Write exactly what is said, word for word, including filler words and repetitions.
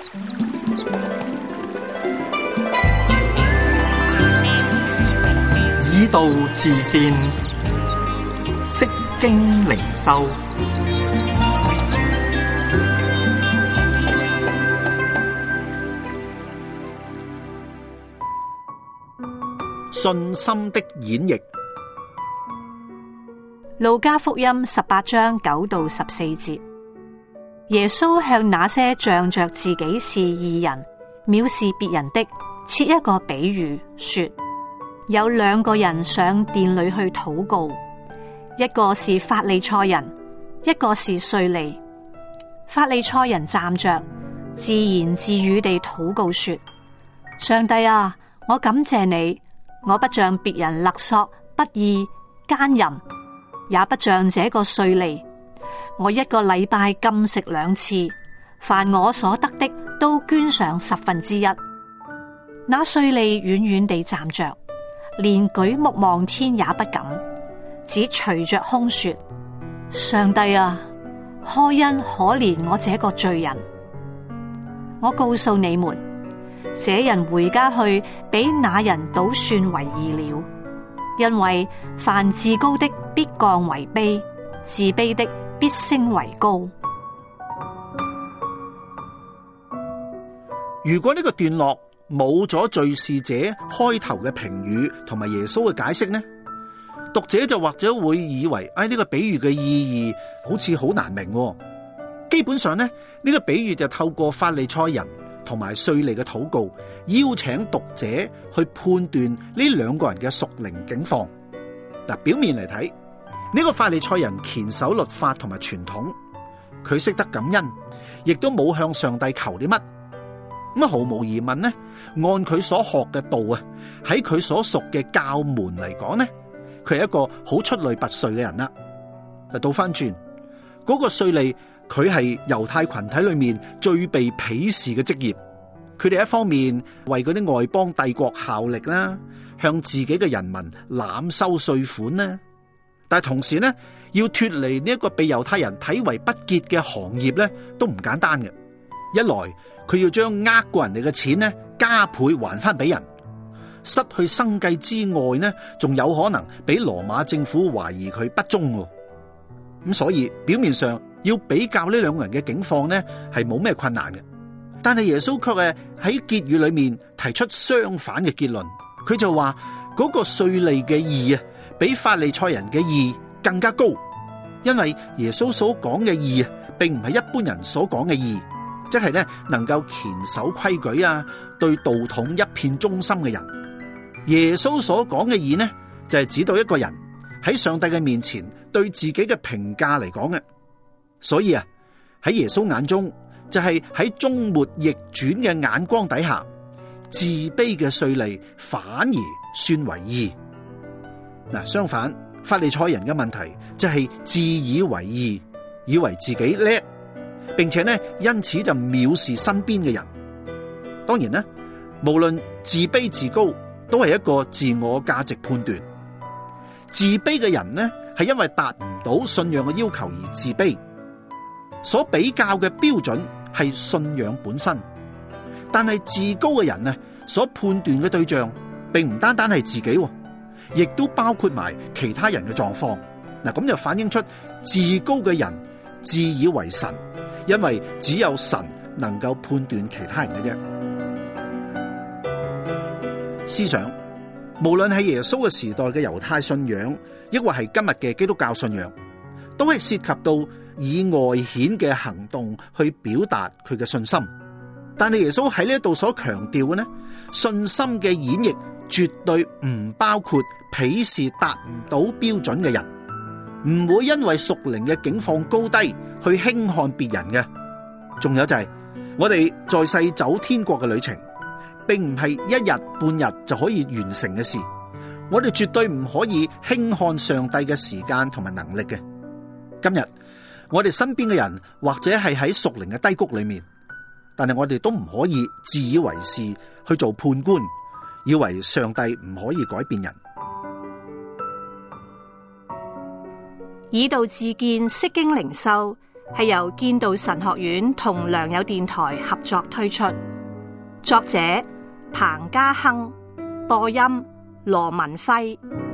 以道自見，釋經靈修。 信心的演繹。 路加福音十八章九到十四節，耶穌向那些仗着自己是義人、藐視別人的，設一個比喻，說：有兩個人上殿裏去禱告，一個是法利賽人，一個是稅吏。法利賽人站着，自言自語地禱告說：上帝啊，我感謝你。我不像別人勒索、不義、奸淫，也不像這個稅吏。我一個禮拜禁食兩次，凡我所得的都捐上十分之一。那稅吏遠遠地站着，連舉目望天也不敢，只捶着胸說：上帝啊，開恩可憐我這個罪人。我告訴你們，這人回家去，比那人倒算為義了。因為凡自高的必降為卑，自卑的必升為高。 如果呢個段落冇咗敘事者開頭嘅評語同埋耶穌嘅解釋呢，讀者就或者會以為，哎，呢個比喻嘅意義好似好難明。基本上呢，呢個比喻就透過法利賽人同埋稅吏嘅禱告，邀請讀者去判斷呢兩個人嘅屬靈境況。嗱，表面嚟睇，呢個法利賽人虔守律法同埋傳統，佢識得感恩，亦都冇向上帝求啲乜。咁毫無疑問呢，按佢所學嘅道啊，喺佢所屬嘅教門嚟講呢，佢係一個好出類拔萃嘅人啦。倒翻轉，嗰個稅吏，佢係猶太群體裏面最被鄙視嘅職業。佢哋一方面為嗰啲外邦帝國效力啦，向自己嘅人民濫收稅款啦，但係同時呢，要脫離呢一個被猶太人睇為不潔嘅行業咧，都唔簡單嘅。一來佢要將呃過人哋嘅錢呢加倍還翻俾人，失去生計之外呢，仲有可能俾羅馬政府懷疑佢不忠。咁所以表面上要比較呢兩個人嘅境況呢，係冇咩困難嘅。但係耶穌卻係喺結語裏面提出相反嘅結論，佢就話嗰個稅吏嘅義啊，比法利賽人嘅義更加高，因為耶穌所講嘅義啊，並唔係一般人所講嘅義，即係咧能夠堅守規矩啊，對道統一片忠心嘅人。耶穌所講嘅義呢，就係指到一個人喺上帝嘅面前對自己嘅評價嚟講嘅。所以啊，喺耶穌眼中，就係喺終末逆轉嘅眼光底下，自卑嘅稅吏反而算為義。嗱，相反，法利賽人嘅問題就係自以為義，以為自己叻，並且呢因此就藐視身邊嘅人。當然呢，無論自卑自高，都係一個自我價值判斷。自卑嘅人呢，係因為達唔到信仰嘅要求而自卑。所比較嘅標準係信仰本身，但係自高嘅人呢，所判斷嘅對象並唔單單係自己，亦都包括埋其他人嘅狀況。嗱，咁就反映出自高嘅人自以為神，因為只有神能夠判斷其他人嘅啫。思想，無論係耶穌嘅時代嘅猶太信仰，抑或係今日嘅基督教信仰，都係涉及到以外顯嘅行動去表達佢嘅信心。但係耶穌喺呢一度所強調嘅呢，信心嘅演繹絕對唔包括鄙視達唔到標準嘅人，唔會因為屬靈嘅境況高低去輕看別人嘅。仲有就係、是、我哋在世走天國嘅旅程，並唔係一日半日就可以完成嘅事。我哋絕對唔可以輕看上帝嘅時間同埋能力嘅。今日我哋身邊嘅人或者係喺屬靈嘅低谷裏面，但係我哋都唔可以自以為是去做判官，以為上帝唔可以改變人。 以道自見，釋經靈修， 係由建道神學院同良友電台合作推出，作者彭家亨，播音羅文輝。